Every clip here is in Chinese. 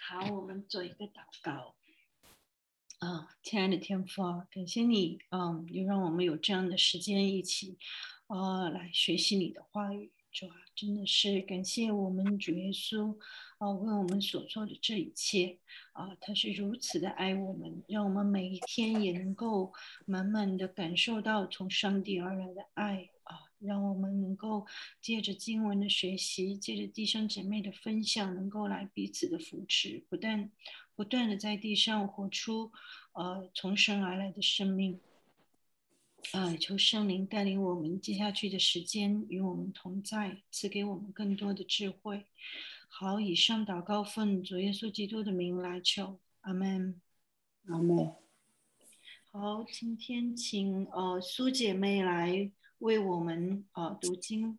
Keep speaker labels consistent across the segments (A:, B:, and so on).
A: 好，我们做一个祷告。亲爱的天父啊，感谢你，又让我们有这样的时间一起，来学习你的话语。主啊，真的是感谢我们主耶稣，为我们所做的这一切，他是如此的爱我们，让我们每一天也能够满满的感受到从上帝而来的爱让我们能够借着经文的学习，借着弟兄姐妹的分享，能够来彼此的扶持，不断的在地上活出从神而来的生命。求圣灵带领我们接下去的时间与我们同在，赐给我们更多的智慧。好，以上祷告奉主耶稣基督的名来求，阿们。
B: 阿们。
A: 好，今天请苏姐妹来为我们读经。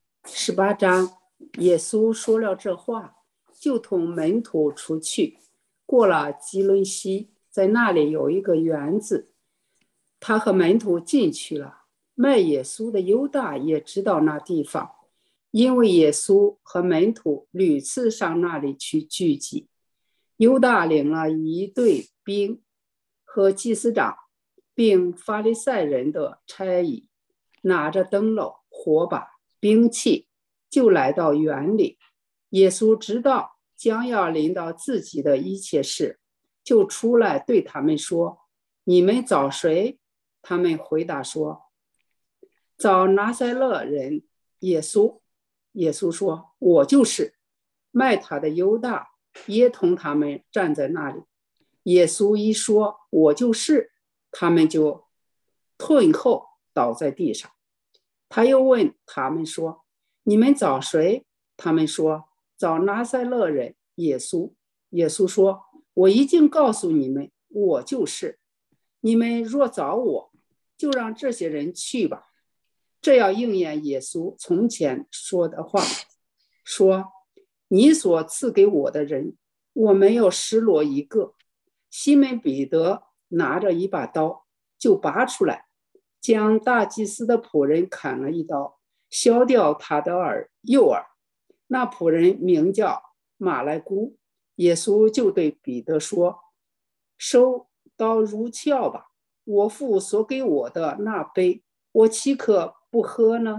B: 18章，耶稣说了这话，就同门徒出去，过了基伦西，在那里有一个园子，他和门徒进去了。卖耶稣的犹大也知道那地方，因为耶稣和门徒屡次上那里去聚集。犹大领了一队兵和祭司长并法利赛人的差役，拿着灯笼、火把、兵器，就来到园里。耶稣知道将要临到自己的一切事，就出来对他们说：“你们找谁？”他们回答说：“找拿撒勒人耶稣。”耶稣说：“我就是。”卖他的犹大也同他们站在那里。耶稣一说“我就是”，他们就退后倒在地上。他又问他们说：“你们找谁？”他们说：“找拿撒勒人耶稣。”耶稣说：“我已经告诉你们，我就是。你们若找我，就让这些人去吧。”这要应验耶稣从前说的话，说：“你所赐给我的人，我没有失落一个。”西门彼得拿着一把刀，就拔出来，将大祭司的仆人砍了一刀，削掉他的右耳。那仆人名叫马来姑。耶稣就对彼得说：“收刀入鞘吧，我父所给我的那杯，我岂可不喝呢？”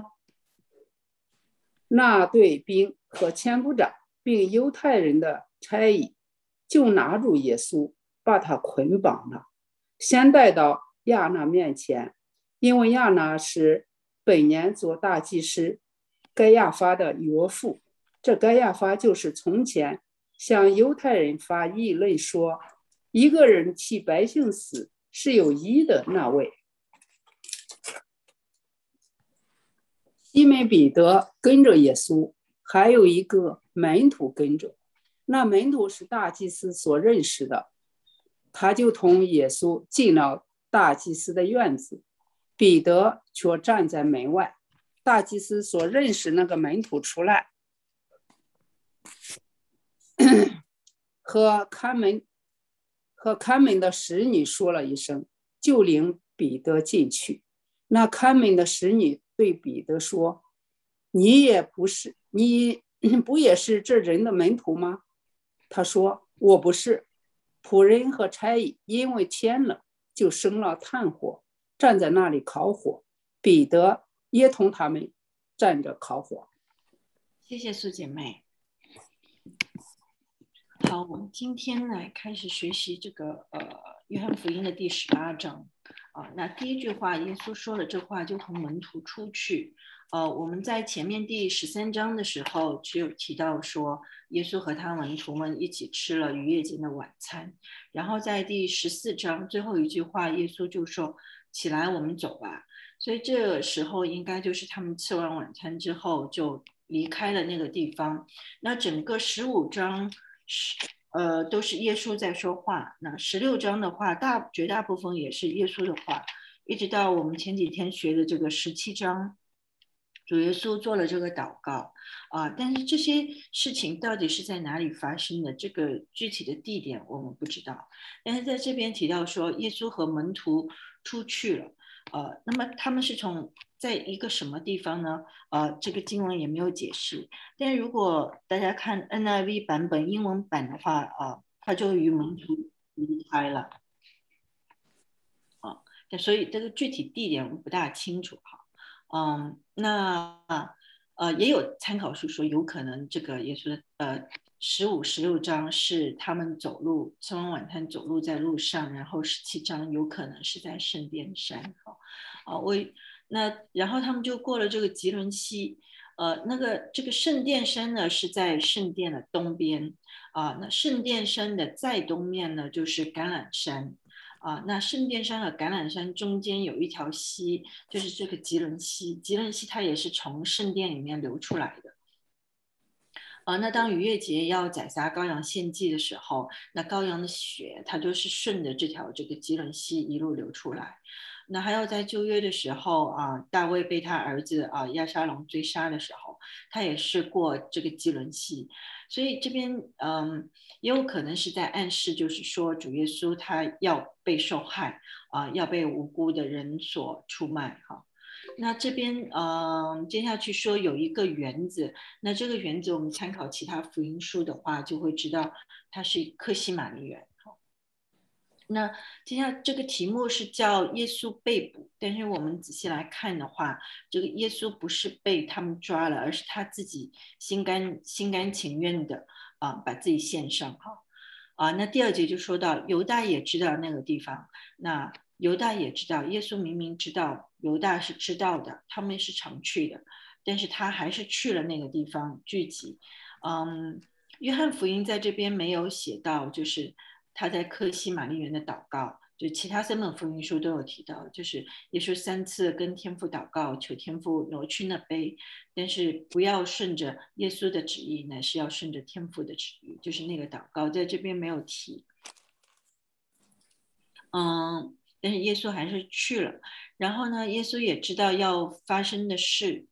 B: 那队兵和千夫长并犹太人的差役就拿住耶稣，把他捆绑了，先带到亚那面前，因为亚那是本年做大祭司该亚法的岳父。这该亚法就是从前向犹太人发议论说，一个人替百姓死是有义的那位。西门彼得跟着耶稣，还有一个门徒跟着。那门徒是大祭司所认识的，他就同耶稣进了大祭司的院子，彼得却站在门外。大祭司所认识那个门徒出来，和看门的使女说了一声，就领彼得进去。那看门的使女对彼得说：“你不也是这人的门徒吗？”他说：“我不是。”仆人和差役因为天冷，就生了炭火，站在那里烤火。彼得也同他们站着烤火。
A: 谢谢苏姐妹。好，我们今天来开始学习这个约翰福音的第18章那第一句话，耶稣说了这话，就同门徒出去。我们在前面第13章的时候只有提到说，耶稣和他门徒们一起吃了逾越节的晚餐。然后在第14章最后一句话，耶稣就说：“起来，我们走吧。”所以这时候应该就是他们吃完晚餐之后就离开了那个地方。那整个15章都是耶稣在说话。那16章的话，绝大部分也是耶稣的话，一直到我们前几天学的这个17章，主耶稣做了这个祷告但是这些事情到底是在哪里发生的？这个具体的地点我们不知道。但是在这边提到说，耶稣和门徒出去了那么他们是在一个什么地方呢？这个经文也没有解释。但如果大家看 NIV 版本英文版的话，他就与门徒离开了。所以这个具体地点我不大清楚哈。那也有参考书说有可能这个耶稣的15、16章是他们走路吃完晚餐走路在路上，然后17章有可能是在圣殿山然后他们就过了这个吉伦西，这个圣殿山呢是在圣殿的东边那圣殿山的再东面呢就是橄榄山。那圣殿山和橄榄山中间有一条溪，就是这个吉伦溪。吉伦溪它也是从圣殿里面流出来的。那当逾越节要宰杀羔羊献祭的时候，那羔羊的血它就是顺着这个吉伦溪一路流出来。那还有在旧约的时候大卫被他儿子亚沙龙追杀的时候，他也是过这个基伦溪。所以这边也有可能是在暗示，就是说主耶稣他要被受害要被无辜的人所出卖那这边接下去说有一个园子，那这个园子我们参考其他福音书的话，就会知道它是客西马尼园。那接下来这个题目是叫耶稣被捕，但是我们仔细来看的话，这个耶稣不是被他们抓了，而是他自己心甘情愿的把自己献上那第2节就说到犹大也知道那个地方，那犹大也知道耶稣明明知道，犹大是知道的，他们是常去的，但是他还是去了那个地方聚集。约翰福音在这边没有写到，就是他在客西马尼园的祷告，就其他3本福音书都有提到，就是耶稣3次跟天父祷告，求天父挪去那杯，但是不要顺着耶稣的旨意，乃是要顺着天父的旨意，就是那个祷告在这边没有提。但是耶稣还是去了，然后呢，耶稣也知道要发生的事，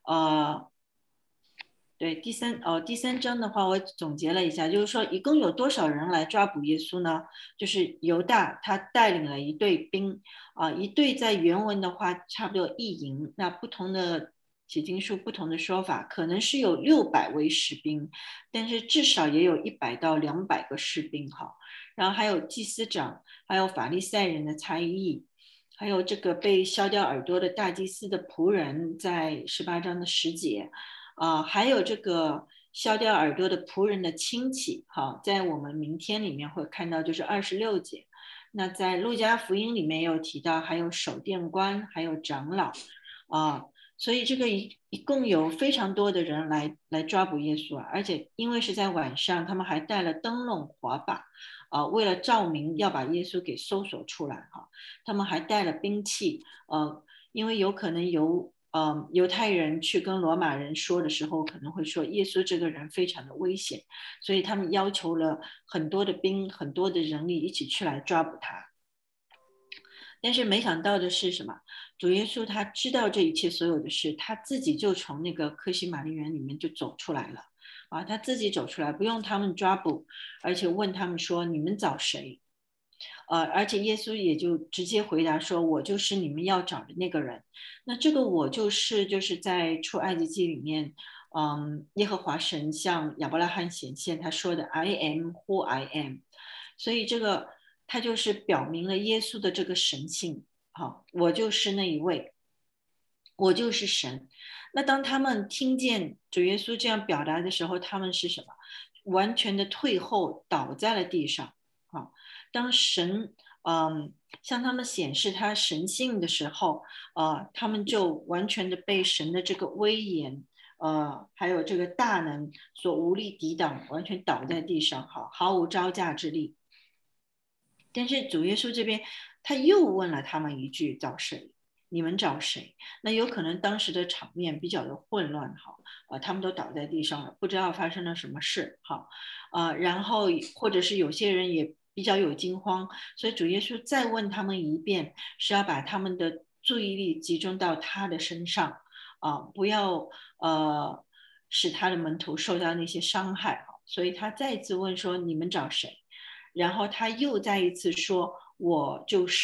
A: 对，第三章的话，我总结了一下，就是说一共有多少人来抓捕耶稣呢？就是犹大他带领了一队兵一队在原文的话差不多1营，那不同的解经书不同的说法，可能是有600位士兵，但是至少也有100到200个士兵然后还有祭司长，还有法利赛人的差役，还有这个被削掉耳朵的大祭司的仆人，在18章的10节。还有这个削掉耳朵的仆人的亲戚在我们明天里面会看到，就是26节。那在路加福音里面有提到，还有守殿官，还有长老所以这个一共有非常多的人来抓捕耶稣而且因为是在晚上，他们还带了灯笼火把为了照明要把耶稣给搜索出来他们还带了兵器因为有可能犹太人去跟罗马人说的时候，可能会说耶稣这个人非常的危险，所以他们要求了很多的兵、很多的人力一起去来抓捕他。但是没想到的是什么？主耶稣他知道这一切所有的事，他自己就从那个客西马尼园里面就走出来了他自己走出来，不用他们抓捕，而且问他们说：“你们找谁？”而且耶稣也就直接回答说：“我就是你们要找的那个人。”那这个我就是在出埃及记里面，耶和华神向亚伯拉罕显现，他说的 "I am who I am"，所以这个他就是表明了耶稣的这个神性。我就是那一位，我就是神。那当他们听见主耶稣这样表达的时候，他们是什么？完全的退后，倒在了地上。当神向他们显示他神性的时候他们就完全的被神的这个威严还有这个大能所无力抵挡，完全倒在地上毫无招架之力。但是主耶稣这边他又问了他们一句：找谁？你们找谁？那有可能当时的场面比较的混乱他们都倒在地上了，不知道发生了什么事然后或者是有些人也比较有惊慌，所以主耶稣再问他们一遍，是要把他们的注意力集中到他的身上不要使他的门徒受到那些伤害所以他再次问说：你们找谁？然后他又再一次说：我就是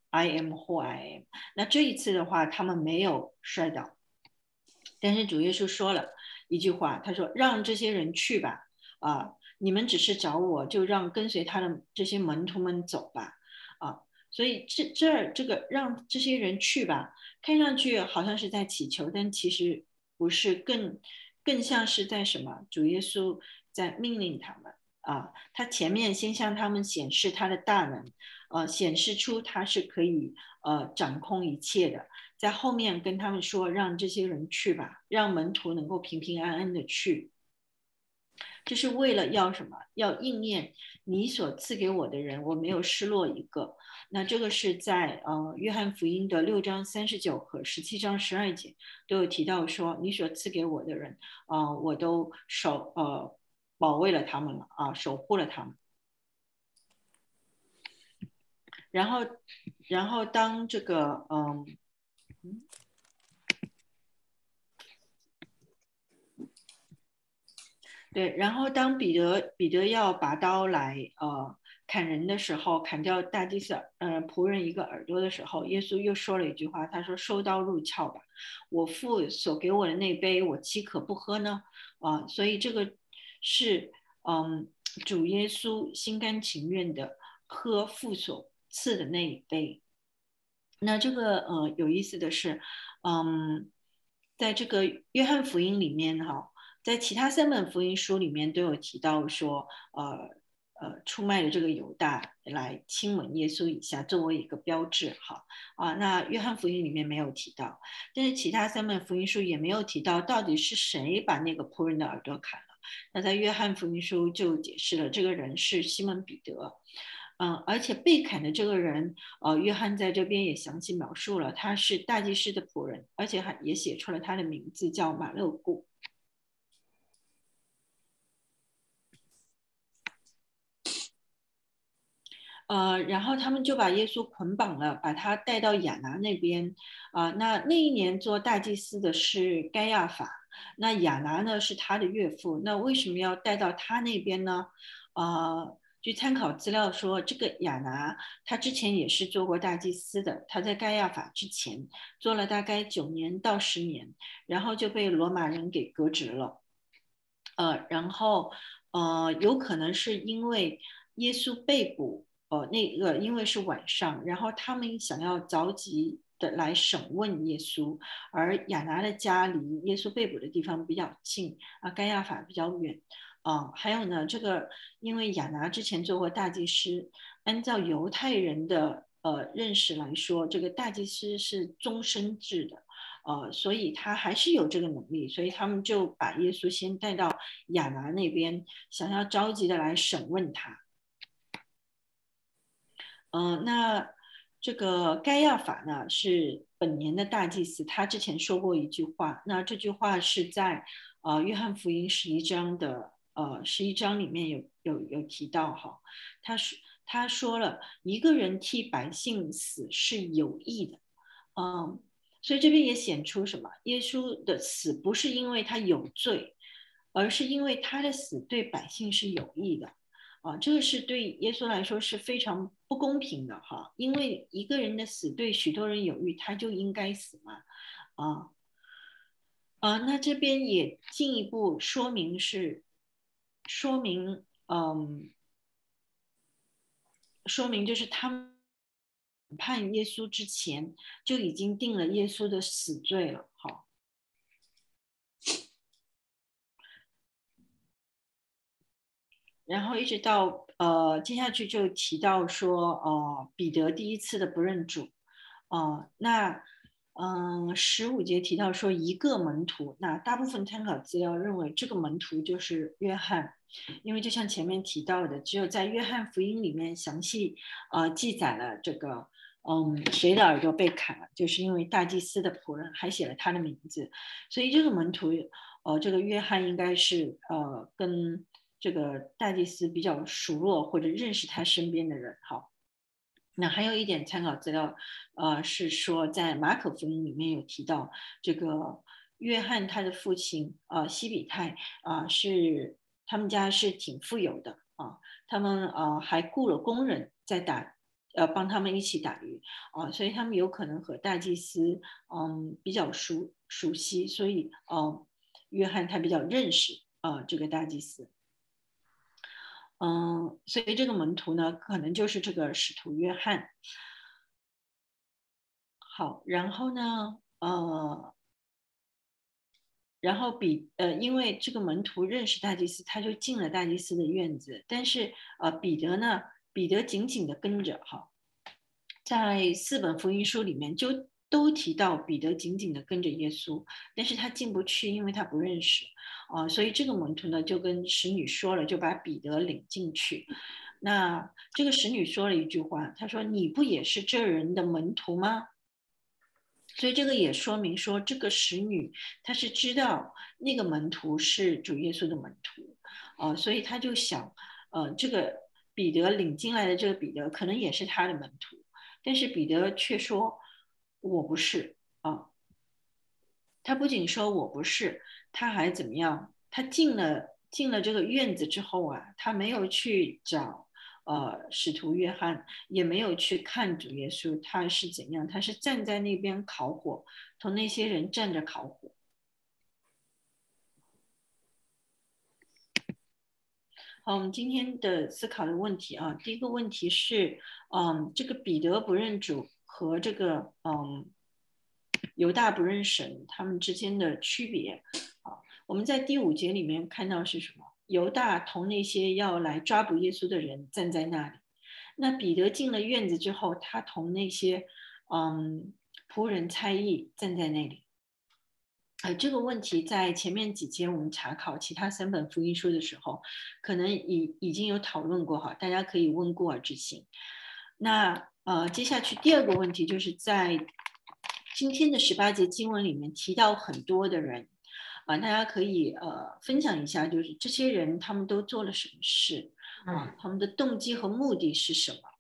A: I am who I am。那这一次的话，他们没有摔倒，但是主耶稣说了一句话，他说：“让这些人去吧，你们只是找我，就让跟随他的这些门徒们走吧。”所以这个让这些人去吧，看上去好像是在祈求，但其实不是，更像是在什么？主耶稣在命令他们。他前面先向他们显示他的大能，显示出他是可以掌控一切的，在后面跟他们说，让这些人去吧，让门徒能够平平安安的去。这是为了要什么？要应验你所赐给我的人，我没有失落一个。那这个是在约翰福音的6章39和17章12节都有提到说，你所赐给我的人，我都保卫了他们了守护了他们。然后当这个对，然后当彼得要拔刀来砍人的时候，砍掉大祭司仆人一个耳朵的时候，耶稣又说了一句话，他说：“收刀入鞘吧，我父所给我的那杯，我岂可不喝呢？”所以这个是主耶稣心甘情愿的喝父所赐的那一杯。那这个有意思的是，在这个约翰福音里面哈，在其他3本福音书里面都有提到说，出卖的这个犹大来亲吻耶稣以下，作为一个标志哈那约翰福音里面没有提到，但是其他3本福音书也没有提到到底是谁把那个仆人的耳朵砍了。那在约翰福音书就解释了，这个人是西门彼得。而且被砍的这个人，约翰在这边也详细描述了，他是大祭司的仆人，而且也写出了他的名字叫马勒古。然后他们就把耶稣捆绑了，把他带到亚拿那边。那一年做大祭司的是该亚法，那亚拿呢是他的岳父。那为什么要带到他那边呢？据参考资料说，这个亚拿他之前也是做过大祭司的，他在该亚法之前做了大概9年到10年，然后就被罗马人给革职了。然后有可能是因为耶稣被捕，那个因为是晚上，然后他们想要着急的来审问耶稣，而亚拿的家离耶稣被捕的地方比较近该亚法比较远。还有呢，这个因为亚拿之前做过大祭司，按照犹太人的认识来说，这个大祭司是终身制的。所以他还是有这个能力，所以他们就把耶稣先带到亚拿那边，想要着急的来审问他。那这个该亚法呢是本年的大祭司，他之前说过一句话，那这句话是在约翰福音11章里面有提到哈，他说了一个人替百姓死是有益的。所以这边也显出什么？耶稣的死不是因为他有罪，而是因为他的死对百姓是有益的。这个是对耶稣来说是非常不公平的哈，因为一个人的死对许多人有益，他就应该死嘛。啊那这边也进一步说明，说明就是他们判耶稣之前就已经定了耶稣的死罪了。好，然后一直到接下去就提到说彼得第一次的不认主。那15节提到说一个门徒，那大部分参考资料认为这个门徒就是约翰，因为就像前面提到的，只有在约翰福音里面详细记载了这个谁的耳朵被砍了，就是因为大祭司的仆人，还写了他的名字，所以这个门徒这个约翰应该是跟这个大祭司比较熟络或者认识他身边的人。好，那还有一点参考资料，是说在马可福音里面有提到这个约翰他的父亲西比泰是他们家是挺富有的他们还雇了工人在打帮他们一起打鱼所以他们有可能和大祭司比较熟悉，所以约翰他比较认识这个大祭司。所以这个门徒呢，可能就是这个使徒约翰。好，然后呢，因为这个门徒认识大祭司，他就进了大祭司的院子。但是彼得呢，彼得紧紧的跟着在4本福音书里面就都提到彼得紧紧的跟着耶稣，但是他进不去，因为他不认识所以这个门徒呢就跟使女说了，就把彼得领进去。那这个使女说了一句话，她说：“你不也是这人的门徒吗？”所以这个也说明说，这个使女她是知道那个门徒是主耶稣的门徒所以她就想，这个彼得领进来的这个彼得可能也是他的门徒，但是彼得却说我不是他不仅说我不是，他还怎么样？他进了这个院子之后他没有去找使徒约翰，也没有去看主耶稣他是怎样，他是站在那边烤火，同那些人站着烤火。好，我们今天的思考的问题第一个问题是，这个彼得不认主和这个犹大不认神，他们之间的区别我们在第5节里面看到是什么？犹大同那些要来抓捕耶稣的人站在那里。那彼得进了院子之后，他同那些仆人猜疑站在那里。这个问题在前面几节我们查考其他3本福音书的时候，可能已经有讨论过大家可以问过而知行。那接下去第2个问题就是在今天的18节经文里面提到很多的人大家可以分享一下，就是这些人他们都做了什么事他们的动机和目的是什么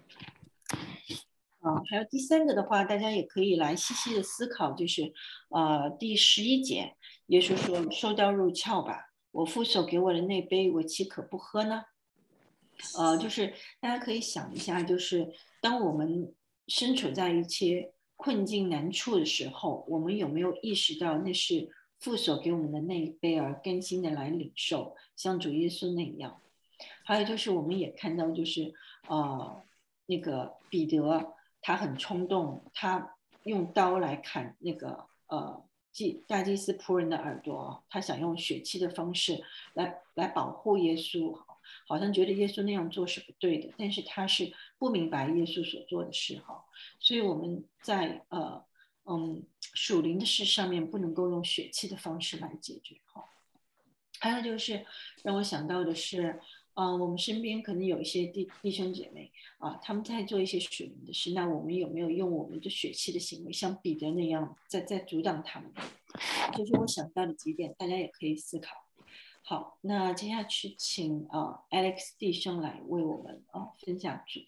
A: 还有第3个的话，大家也可以来细细的思考，就是第11节，耶稣说：“收刀入鞘吧，我父所给我的那杯，我岂可不喝呢？”就是大家可以想一下，就是当我们身处在一些困境难处的时候，我们有没有意识到那是父所给我们的那一杯，而甘心的来领受，像主耶稣那样？还有就是我们也看到，就是那个彼得他很冲动，他用刀来砍那个大祭司仆人的耳朵，他想用血气的方式来保护耶稣，好像觉得耶稣那样做是不对的，但是他是不明白耶稣所做的事所以我们在属灵的事上面不能够用血气的方式来解决还有就是让我想到的是我们身边可能有一些弟兄姐妹他们在做一些属灵的事，那我们有没有用我们的血气的行为像彼得那样在阻挡他们？这是我想到的几点，大家也可以思考。好，那接下去请Alex 弟兄来为我们分享主。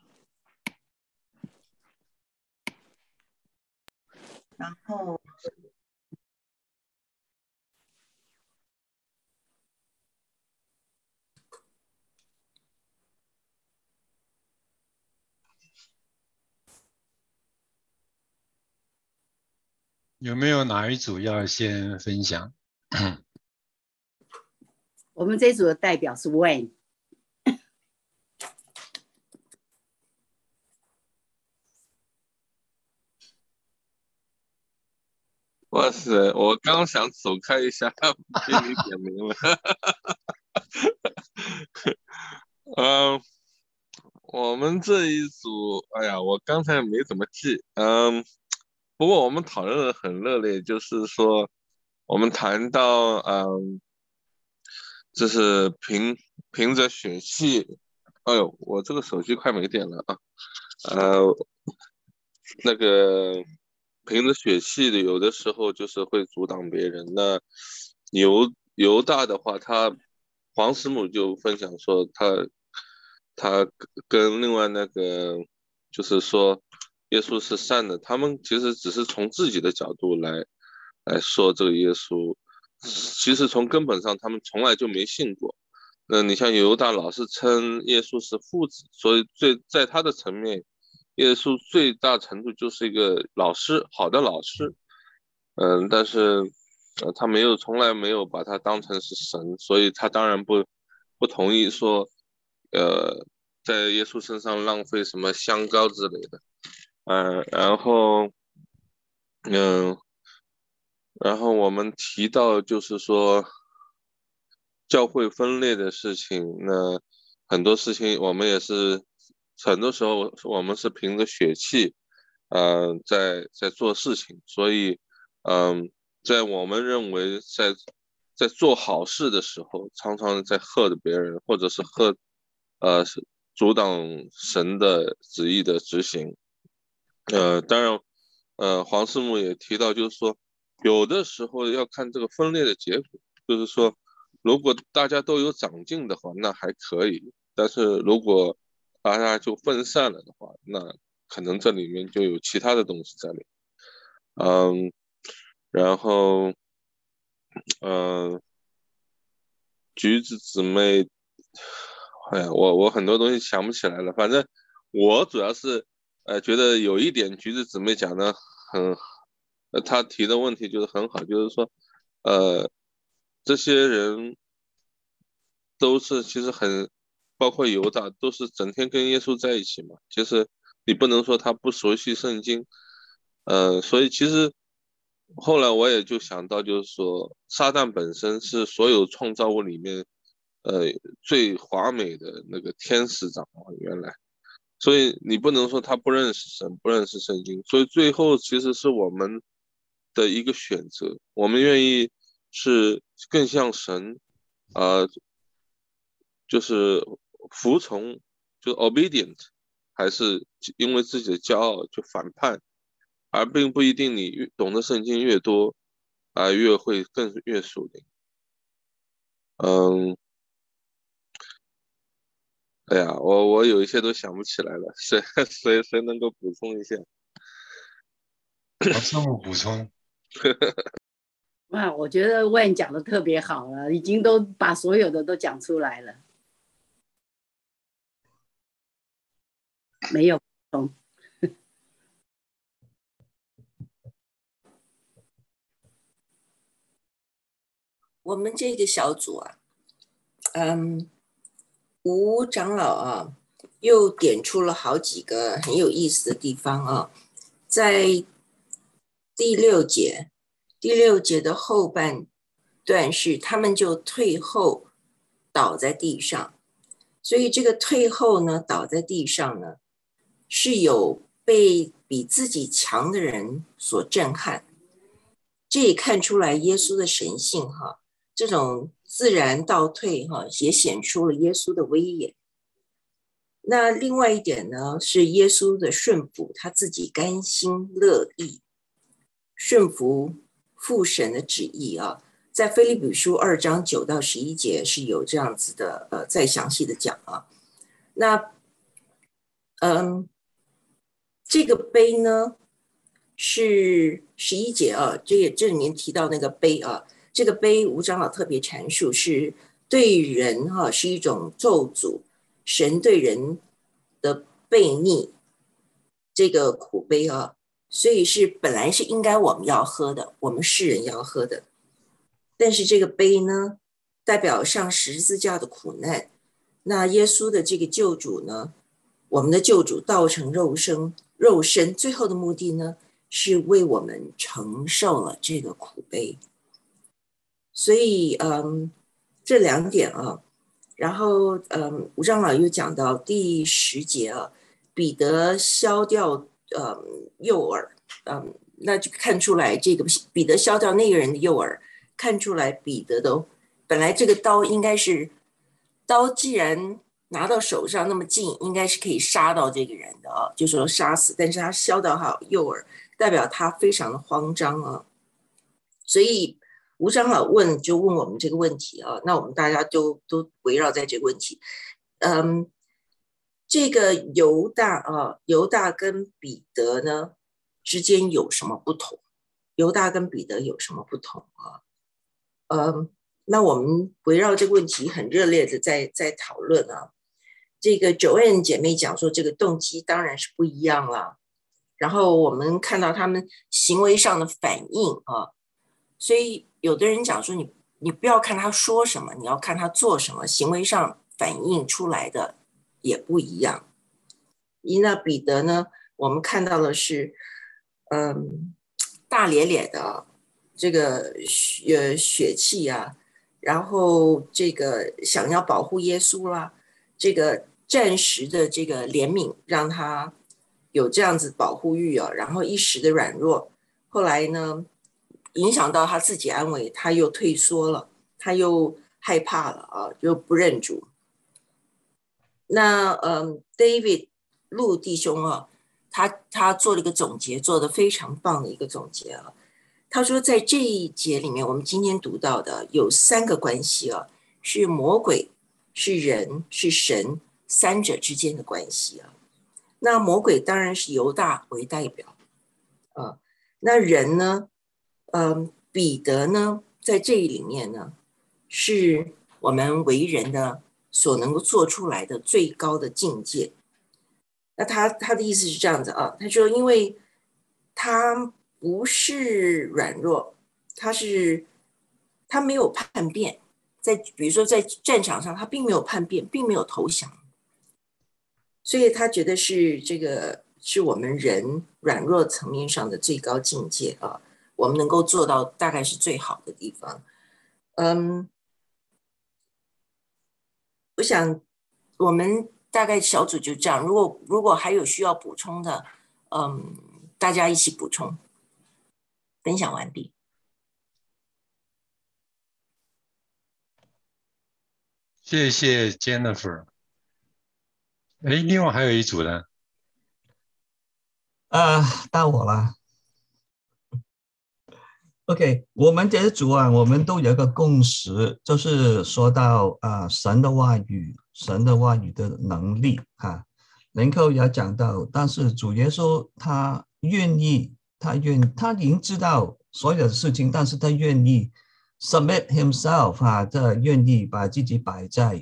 C: 然后
D: 有没有哪一组要先分享？
B: 我们这组的代表是 Wayne。
E: 哇塞，我刚想走开一下，被你点名了。我们这一组，哎呀，我刚才没怎么记。不过我们讨论的很热烈，就是说，我们谈到，就是凭着血气，哎呦，我这个手机快没电了那个凭着血气的，有的时候就是会阻挡别人。那犹大的话，黄师母就分享说他跟另外那个就是说耶稣是善的，他们其实只是从自己的角度来说这个耶稣，其实从根本上他们从来就没信过。你像犹大老是称耶稣是父子，所以在他的层面耶稣最大程度就是一个老师，好的老师，但是他从来没有把他当成是神，所以他当然不同意说，在耶稣身上浪费什么香膏之类的，然后，然后我们提到就是说教会分裂的事情，那很多事情我们也是，很多时候我们是凭着血气，在做事情，所以，在我们认为在做好事的时候，常常在吓着别人，或者是是阻挡神的旨意的执行。当然，黄师母也提到，就是说，有的时候要看这个分裂的结果，就是说，如果大家都有长进的话，那还可以；但是如果大家就分散了的话，那可能这里面就有其他的东西在里面。然后，橘子姊妹，哎呀，我很多东西想不起来了。反正我主要是觉得有一点橘子姊妹讲的很，她提的问题就是很好，就是说这些人都是其实包括犹大都是整天跟耶稣在一起嘛。其实你不能说他不熟悉圣经，所以其实后来我也就想到，就是说撒旦本身是所有创造物里面最华美的那个天使长原来，所以你不能说他不认识神，不认识圣经，所以最后其实是我们的一个选择，我们愿意是更像神，就是服从，就 obedient， 还是因为自己的骄傲就反叛，而并不一定你越懂得圣经越多，越会越属灵。嗯，哎呀，我有一些都想不起来了，谁能够补充一下？
D: 黄师母补充。
B: 哇，我觉得万讲的特别好了，已经都把所有的都讲出来了，没有补充。
C: 我们这个小组啊，吴长老啊，又点出了好几个很有意思的地方啊，在第六节的后半段是他们就退后倒在地上，所以这个退后呢，倒在地上呢，是有被比自己强的人所震撼，这也看出来耶稣的神性哈，这种自然倒退哈，也显出了耶稣的威严。那另外一点呢，是耶稣的顺服，他自己甘心乐意顺服父神的旨意啊。在腓立比书2章9到11节是有这样子的再详细的讲啊。那这个杯呢是11节啊，这里面提到那个杯啊，这个杯吴长老特别阐述是对人哈，是一种咒诅，神对人的悖逆，这个苦杯啊，所以是本来是应该我们要喝的，我们世人要喝的，但是这个杯呢，代表上十字架的苦难。那耶稣的这个救主呢，我们的救主道成肉身，最后的目的呢，是为我们承受了这个苦杯。所以这两点啊，然后吴长老又讲到第10节啊，彼得削掉右耳，那就看出来这个彼得削掉那个人的右耳，看出来彼得的本来这个刀应该是刀，既然拿到手上那么近，应该是可以杀到这个人的啊，就说杀死，但是他削到他右耳，代表他非常的慌张啊。所以吴长老问我们这个问题啊，那我们大家都围绕在这个问题。这个犹大跟彼得呢之间有什么不同？犹大跟彼得有什么不同啊？那我们围绕这个问题很热烈的在讨论啊。 这个Joanne姐妹讲说，这个动机当然是不一样了。然后我们看到他们行为上的反应啊，所以有的人讲说你不要看他说什么，你要看他做什么，行为上反映出来的也不一样。那彼得呢，我们看到的是，大咧咧的这个血气啊，然后这个想要保护耶稣啦，这个暂时的这个怜悯让他有这样子保护欲啊，然后一时的软弱，后来呢影响到他自己安危，他又退缩了，他又害怕了啊，就不认主。那David 陆弟兄啊，他做了一个总结，做得非常棒的一个总结啊。他说在这一节里面，我们今天读到的有3个关系啊，是魔鬼、是人、是神三者之间的关系啊。那魔鬼当然是犹大为代表啊，那人呢，彼得呢，在这里面呢，是我们为人的所能够做出来的最高的境界。那他的意思是这样子啊，他说因为他不是软弱，他没有叛变，比如说在战场上他并没有叛变，并没有投降，所以他觉得这个是我们人软弱层面上的最高境界啊，我们能够做到大概是最好的地方。我想我们大概小组就这样，如果还有需要补充的，大家一起补充。分享完毕。
D: 谢谢 Jennifer。另外还有一组呢。
F: 到我了。OK， 我们这组啊，我们都有一个共识，就是说到神的话语的能力啊。然后也讲到，但是主耶稣他愿意，他已经知道所有的事情，但是他愿意 submit himself 啊，他愿意把自己摆在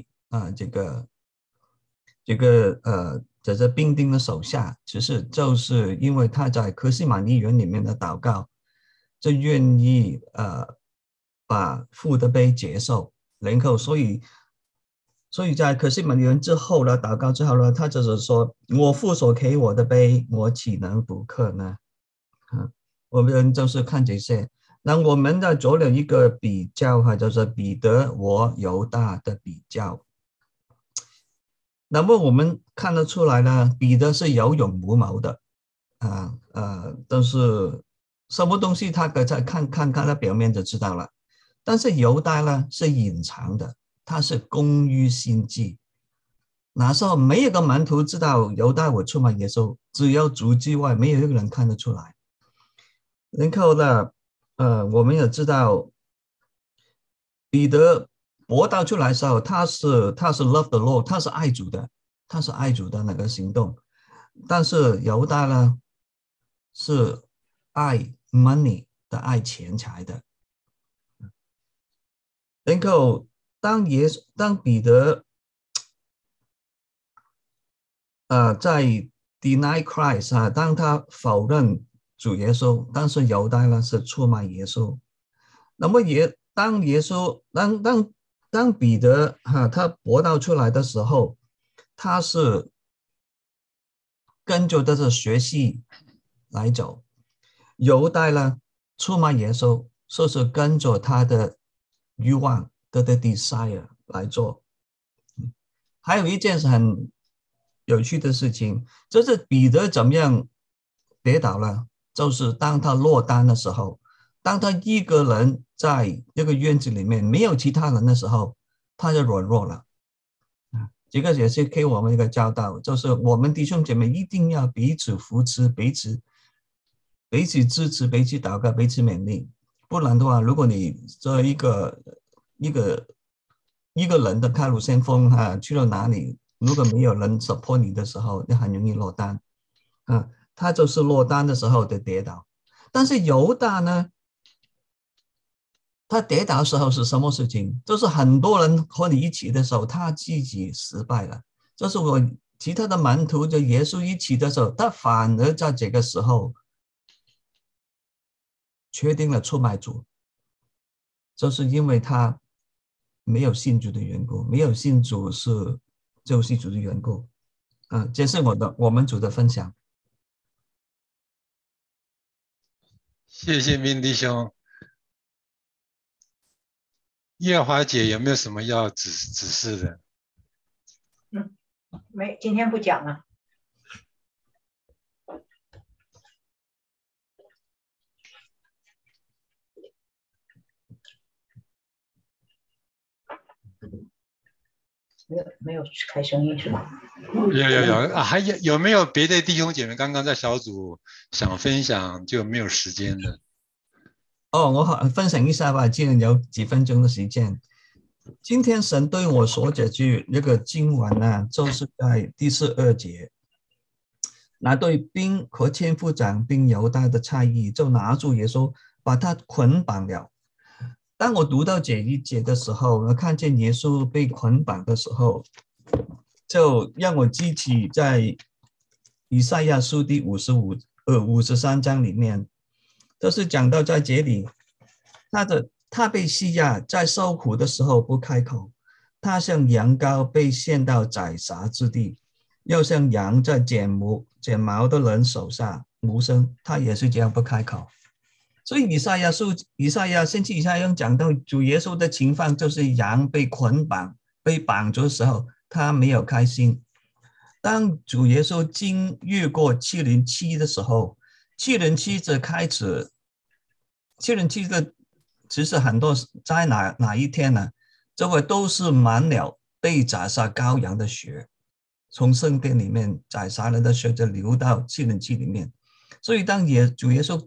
F: 这兵丁的手下，其实就是因为他在客西马尼园里面的祷告，就愿意把父的杯接受，然后所以在客西马尼园之后呢，祷告之后呢，他就是说，我父所给我的杯，我岂能不喝呢？我们就是看这些。那我们在做了一个比较，就是彼得和犹大的比较。那么我们看得出来呢，彼得是有勇无谋的，但是什么东西他再看他表面就知道了。但是犹大呢是隐藏的，他是工于心计。那时候没有个门徒知道犹大会出卖耶稣，只有主之外，没有一个人看得出来。然后呢，我们也知道彼得博道出来的时候，他是 love the Lord， 他是爱主的那个行动。但是犹大呢是爱 money 的，爱钱财的。然后当彼得在 deny Christ 当他否认主耶稣，但是犹大呢是出卖耶稣。那么当彼得他博道出来的时候，他是跟着这个学习来走。犹大呢出卖耶稣，是跟着他的欲望的 desire 来做。还有一件很有趣的事情，就是彼得怎么样跌倒了，就是当他落单的时候，当他一个人在这个院子里面没有其他人的时候，他就软弱了。这个也是给我们一个教导，就是我们弟兄姐妹一定要彼此扶持，彼此支持，彼此祷告，彼此勉励。不然的话，如果你作为一个人的开路先锋去了哪里，如果没有人 support 你的时候，你很容易落单。他就是落单的时候的跌倒。但是犹大呢，他跌倒的时候是什么事情？就是很多人和你一起的时候，他自己失败了， 就是我其他的门徒就耶稣一起的时候，他反而在这个时候确定了出卖主，就是因为他没有信主的缘故，没有信主是救世主的缘故。这是我们组的分享。
D: 谢谢明弟兄。叶华姐有没有什么要指示的？
G: 没，今天不讲了。没有开声音是吧？
D: 有还有没有别的弟兄姐妹刚刚在小组想分享就没有时间的？
F: 我分享一下吧，既然有几分钟的时间。今天神对我说这句那个经文呢，就是在第12节，那对兵和千夫长并犹大的差役就拿住耶稣，把他捆绑了。当我读到这一节的时候，我看见耶稣被捆绑的时候，就让我记起在以赛亚书第53章里面，就是讲到在这里，他被欺压，在受苦的时候不开口，他像羊羔被献到宰杀之地，又像羊在剪毛的人手下无声，他也是这样不开口。所以以赛亚讲到主耶稣的情况，就是羊被捆绑、被绑住的时候，他没有开心。当主耶稣经越过7零7的时候，7零7的开始，7零7的其实很多在哪一天呢？这会都是满了被宰杀羔羊的血，从圣殿里面宰杀人的血就流到7零7里面。所以当主耶稣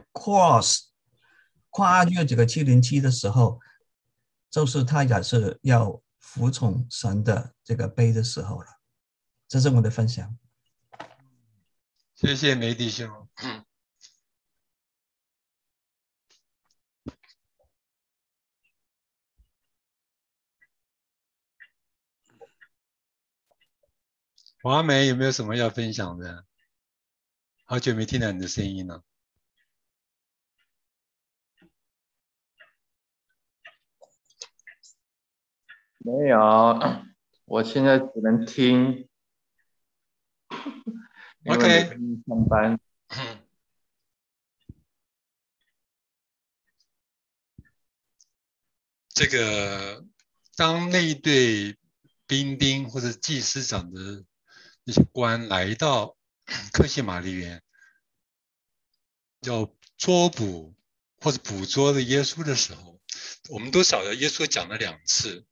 F: 跨越这个7零7的时候，就是他也是要服从神的这个杯的时候了。这是我的分享。
D: 谢谢梅弟兄。华梅有没有什么要分享的？好久没听到你的声音了。
H: 没有，我现在只能听。
D: OK。
H: 上班。
D: 这个当那一队兵丁或者祭司长的那些官来到客西马尼园，要捉捕或者捕捉的耶稣的时候，我们都晓得耶稣讲了2次，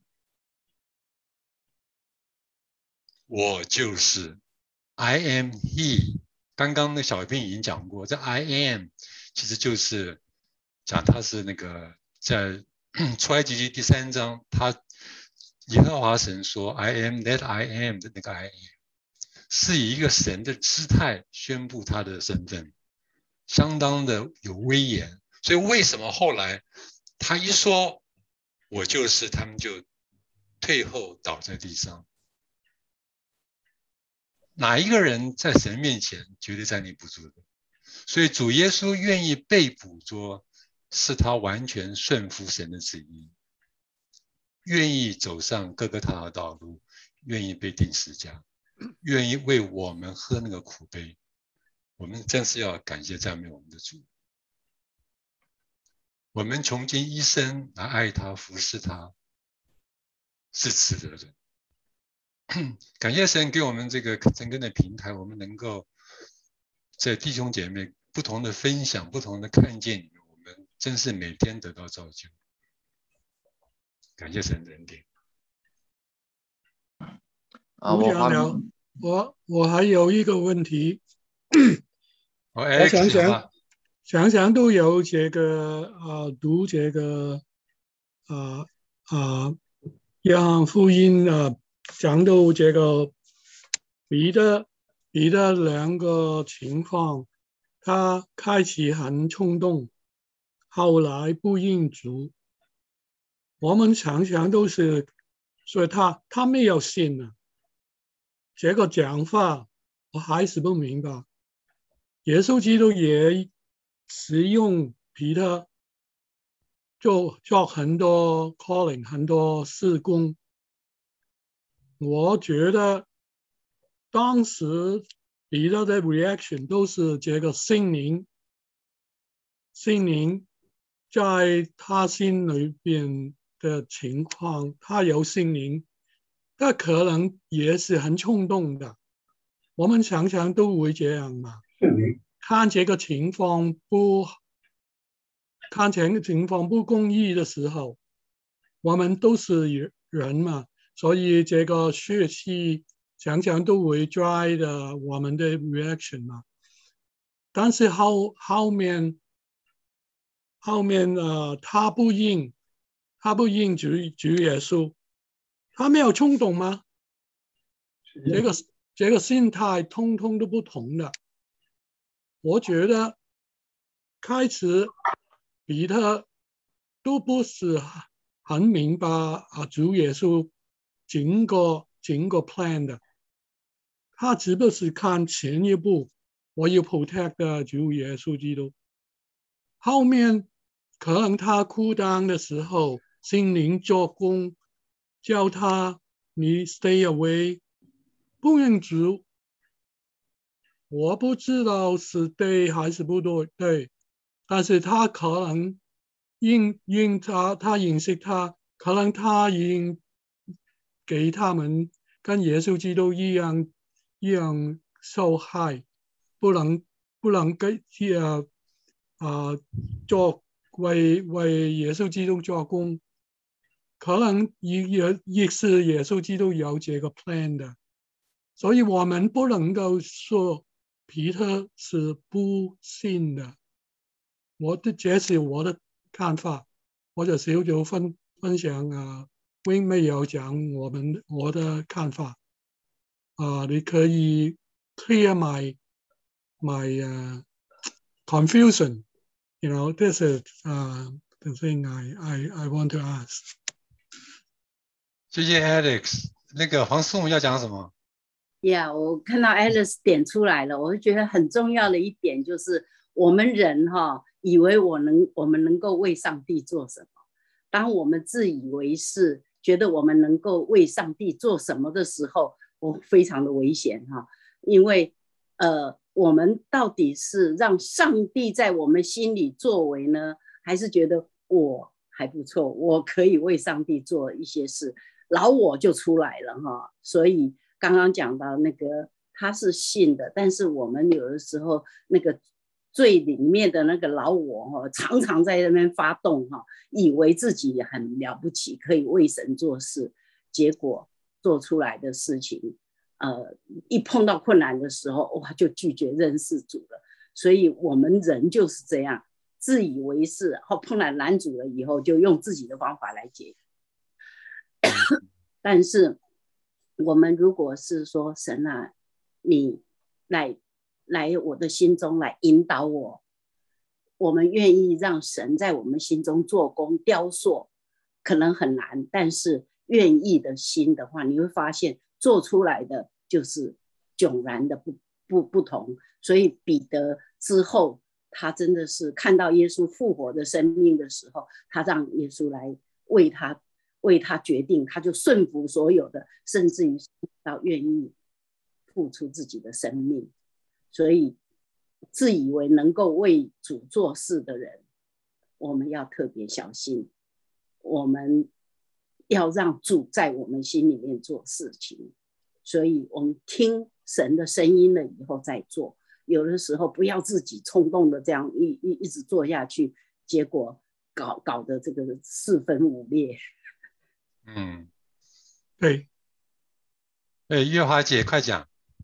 D: 我就是 I am he。 刚刚那小片已经讲过，这 I am 其实就是讲他是那个在出埃及记第3章，他耶和华神说 I am that I am 的那个 I am， 是以一个神的姿态宣布他的身份，相当的有威严。所以为什么后来他一说我就是，他们就退后倒在地上？哪一个人在神面前绝对站立不住的？所以主耶稣愿意被捕捉，是他完全顺服神的旨意，愿意走上各个他的道路，愿意被钉十字架，愿意为我们喝那个苦杯。我们真是要感谢赞美我们的主。我们从今一生来爱他服侍他，是值得的。感谢神给我们这个整个的平台，我们能够在弟兄姐妹不同的分享、不同的看见里面，我们真是每天得到造就。感谢神的恩典。
I: 我讲了，我还有一个问题，
D: 我
I: 想想都有这个读这个约翰福音讲到这个彼得2个情况，他开始很冲动，后来不应主。我们常常都是，所以他没有信了， 这个讲法我还是不明白。耶稣基督也使用彼得做很多 calling 很多事工。我觉得当时彼得的 reaction 都是这个圣灵在他心里边的情况，他有圣灵，他可能也是很冲动的。我们常常都会这样嘛。看这个情况不公义的时候，我们都是人嘛，所以这个血气常常都会 drive 我们的 reaction 嘛。但是后面他不应主耶稣，他没有冲动吗？这个心态通通都不同的。我觉得开始彼得都不是很明白主耶稣整个 plan 的，他只不过是看前一步，我要 protect 主耶稣基督。后面可能他孤单的时候，心灵做工，叫他你 stay away， 不认主。我不知道是对还是不对，但是他可能因他认识他，可能他已经给他们跟耶稣基督一样受害，不能给做为耶稣基督做工，可能也是耶稣基督有这个 plan 的，所以我们不能够说彼得是不信的。这是我的看法，我就小组分享Wing 没有讲我的看法你可以 clear my confusion. You know, this is the thing I want to ask.
D: 谢谢 Alex。那个黄思宏要讲什么？
B: 我看到 Alex 点出来了，我就觉得很重要的一点就是我们人以为我们能够为上帝做什么，当我们自以为是，觉得我们能够为上帝做什么的时候，非常的危险因为我们到底是让上帝在我们心里作为呢，还是觉得我还不错，我可以为上帝做一些事，老我就出来了所以刚刚讲到那个他是信的，但是我们有的时候那个最里面的那个老我常常在那边发动以为自己很了不起，可以为神做事，结果做出来的事情一碰到困难的时候就拒绝认识主了。所以我们人就是这样，自以为是，然后碰到难主了以后就用自己的方法来解决但是我们如果是说神你来我的心中来引导我们愿意让神在我们心中做工雕塑，可能很难，但是愿意的心的话，你会发现做出来的就是迥然的不同。所以彼得之后，他真的是看到耶稣复活的生命的时候，他让耶稣来为他决定，他就顺服所有的，甚至于到愿意付出自己的生命。所以自以为能够为主做事的人，我们要特别小心，我们要让主在我们心里面做事情。所以我们听神的声音了以后再做，有的时候不要自己冲动的这样一直做下去，结果搞得这个四分五裂。
I: 对。
D: 月华姐快讲。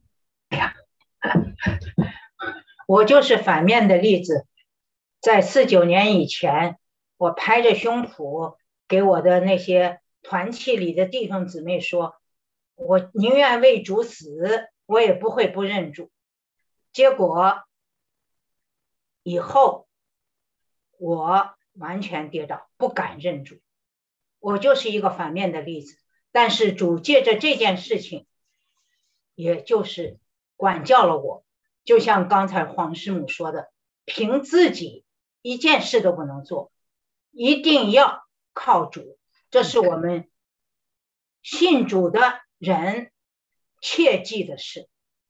G: 我就是反面的例子。在49年以前，我拍着胸脯给我的那些团契里的弟兄姊妹说，我宁愿为主死，我也不会不认主。结果以后我完全跌倒，不敢认主。我就是一个反面的例子。但是主借着这件事情也就是管教了我。就像刚才黄师母说的，凭自己一件事都不能做，一定要靠主，这是我们信主的人切记的事。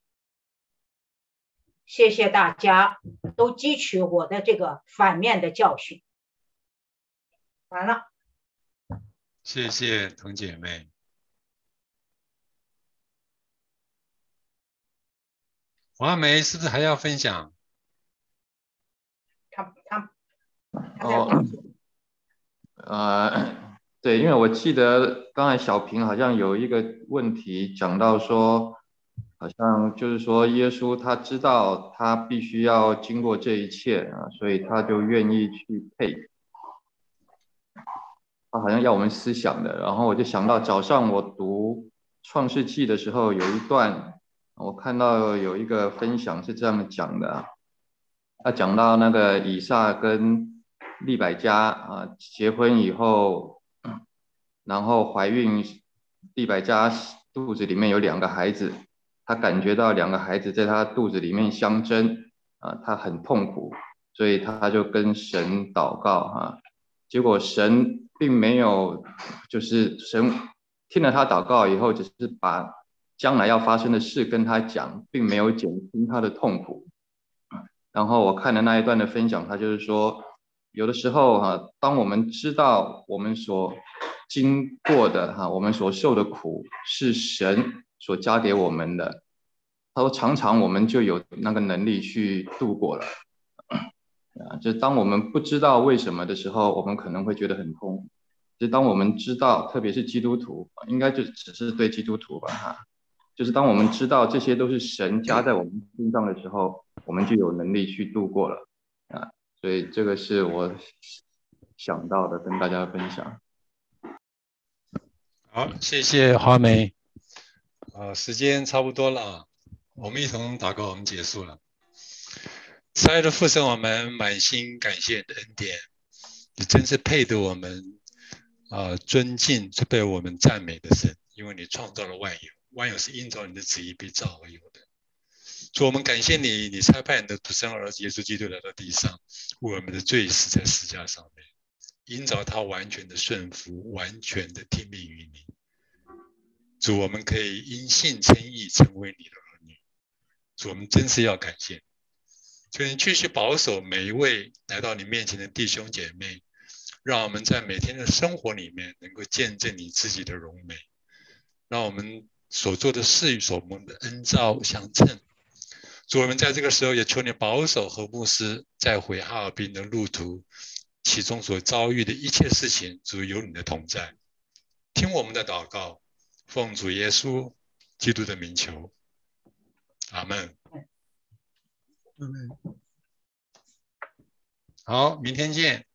G: 谢谢大家都汲取我的这个反面的教训。完了。
D: 谢谢童姐妹。华梅是不是还要分享？
G: 他
H: 对，因为我记得刚才小平好像有一个问题讲到说，好像就是说耶稣他知道他必须要经过这一切啊，所以他就愿意去配。他好像要我们思想的，然后我就想到早上我读创世纪的时候有一段，我看到有一个分享是这样讲的，他讲到那个以撒跟利百加啊结婚以后，然后怀孕，利百加肚子里面有2个孩子，他感觉到2个孩子在他肚子里面相争啊，他很痛苦，所以他就跟神祷告啊，结果神并没有，就是神听了他祷告以后，只是把将来要发生的事跟他讲，并没有减轻他的痛苦。然后我看了那一段的分享，他就是说，有的时候当我们知道我们所经过的我们所受的苦是神所加给我们的，他说常常我们就有那个能力去度过了。就当我们不知道为什么的时候，我们可能会觉得很痛苦。就当我们知道，特别是基督徒，应该就只是对基督徒吧就是当我们知道这些都是神加在我们身上的时候，我们就有能力去度过了所以这个是我想到的，跟大家分享。
D: 好，谢谢华梅。时间差不多了，我们一同祷告，我们结束了。慈爱的父神，我们满心感谢你的恩典，你真是配得我们尊敬，是被我们赞美的神，因为你创造了万有，万有是因着你的旨意被造而有的。主，我们感谢你，你差派你的独生儿子耶稣基督来到地上，为我们的罪死在十字架上面，因着他完全的顺服，完全的听命于你。主，我们可以因信称义，成为你的儿女。主，我们真是要感谢你。求你继续保守每一位来到你面前的弟兄姐妹，让我们在每天的生活里面能够见证你自己的荣美，让我们所做的事与所蒙的恩召相称。主，我们在这个时候也求你保守何牧师再回哈尔滨的路途，其中所遭遇的一切事情，主有你的同在。听我们的祷告，奉主耶稣基督的名求，阿们。好，明天见。